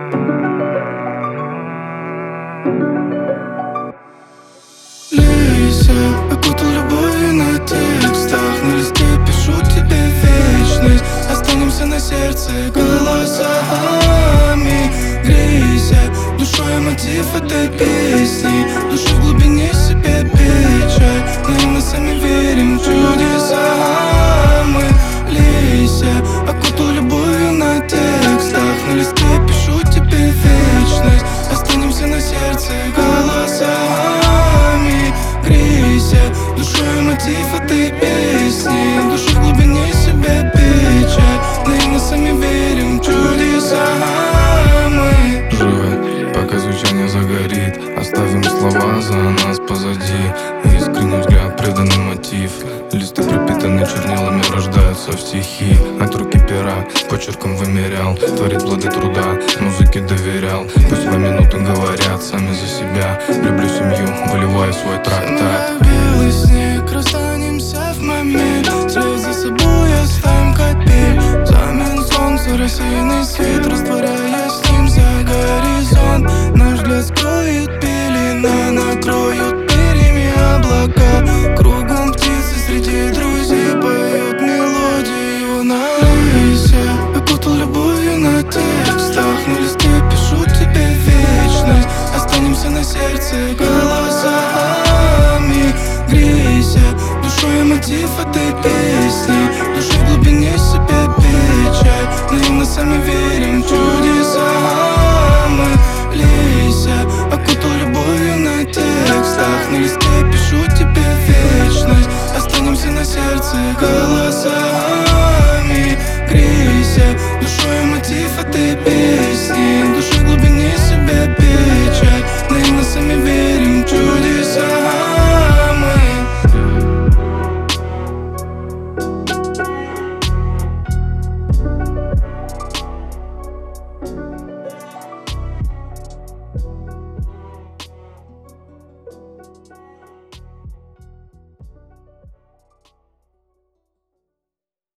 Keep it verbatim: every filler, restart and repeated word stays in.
Лейся, окутал любовью на текстах. На листе пишу тебе вечность. Останемся на сердце голосами. Грейся, душой мотив этой песни. Душа в глубине себе печаль. Наивно сами верим в чудеса мы. Лейся, окутал любовью на текстах. На листе пишу тебе вечность. Останемся на сердце голосами. Грейся, душой мотив этой песни. Душа в глубине себе печаль. Наивно сами верим в чудеса мы. Живы, пока свеча не загорит. Оставим слова за нас позади. Искренний взгляд, преданный мотив. Листы, пропитанные чернилами, рождаются в стихи. От руки пера, почерком вымерял. Творит плоды труда, музыке доверял. Пусть по минуту говорят сами за себя. Люблю семью, выливаю свой трактат. Белый снег, расстанемся в момент. След за собой оставим капель. Взамен солнца рассеянный свет, растворяя с ним за горизонт. Наш взгляд скроет пелена, накроют перьями облака. Кругом птицы среди друзей поют мелодию на лейся. Окутал любовью на текстах. На листе пишу тебе вечность. Останемся на сердце голосами. Грейся, душой мотив этой песни. Душа в глубине себе печаль. Наивно сами верим в чудеса мы. Лейся, окутал любовью на текстах. На листе пишу тебе вечность. Останемся на сердце голосами. Грейся, душой мотив этой песни.